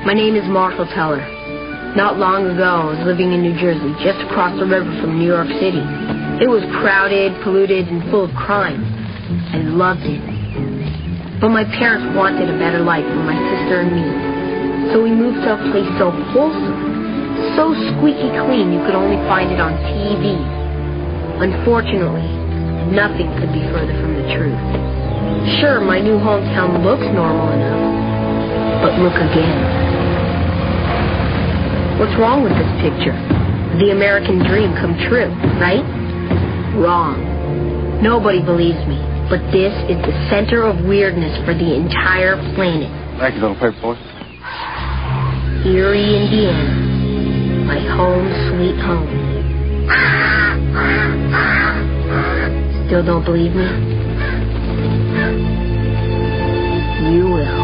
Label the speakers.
Speaker 1: My name is Marshall Teller. Not long ago, I was living in New Jersey, just across the river from New York City. It was crowded, polluted, and full of crime. I loved it. But my parents wanted a better life for my sister and me. So we moved to a place so wholesome, so squeaky clean you could only find it on TV. Unfortunately, nothing could be further from the truth. Sure, my new hometown looks normal enough, but look again. What's wrong with this picture? The American dream come true, right? Wrong. Nobody believes me, but this is the center of weirdness for the entire planet.
Speaker 2: Thank you, little paper boy.
Speaker 1: Erie, Indiana. My home sweet home. Still don't believe me? You will.